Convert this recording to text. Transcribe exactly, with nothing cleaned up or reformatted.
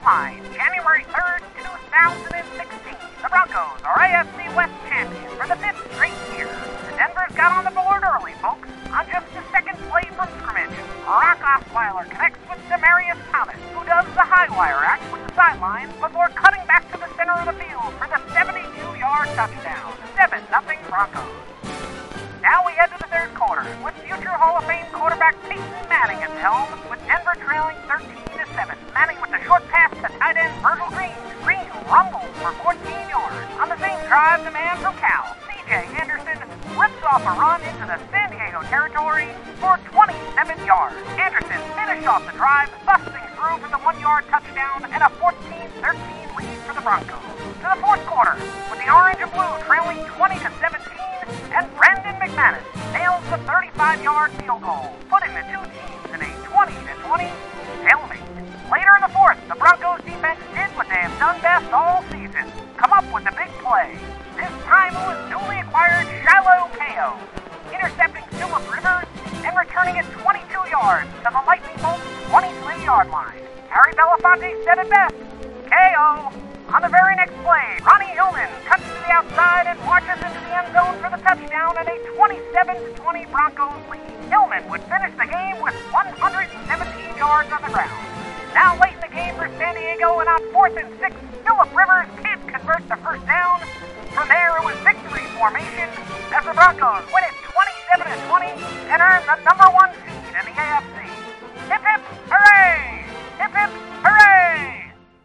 Line, January third, two thousand sixteen. The Broncos are A F C West champions for the fifth straight year. The Denver's got on the board early, folks. On just the second play from scrimmage, Brock Osweiler connects with Demarius Thomas, who does the high wire act with the sidelines before cutting back to the center of the field for the seventy-two-yard touchdown. seven nothing Broncos. Now we head to the third quarter with future Hall of Fame quarterback Peyton Manning at the helm, with Denver trailing thirteen to seven. Manning with the short pass to tight end Virgil Green. Green rumbles for fourteen yards. On the same drive, the man from Cal, C J Anderson, rips off a run into the San Diego territory for twenty-seven yards. Anderson finished off the drive, busting through for the one-yard touchdown and a fourteen thirteen lead for the Broncos. To the fourth quarter, with the orange and blue trailing twenty to seventeen, and Brandon McManus nails the thirty-five-yard field goal, putting the two teams in a twenty to twenty stalemate. Later in the fourth, the Broncos defense did what they have done best all season, come up with a big play. This time it was newly acquired Shiloh K O, intercepting Phillip Rivers and returning it twenty-two yards to the Lightning Bolt's twenty-three-yard line. Harry Belafonte said it best, K O. On the very next play, Ronnie Hillman cuts to the outside and marches into the end zone for the touchdown and a twenty-seven to twenty Broncos lead. Hillman would finish the game with one hundred seventeen yards on the ground. Now late in the game for San Diego, and on fourth and six, Phillip Rivers can't convert the first down. From there, it was victory formation as the Broncos win it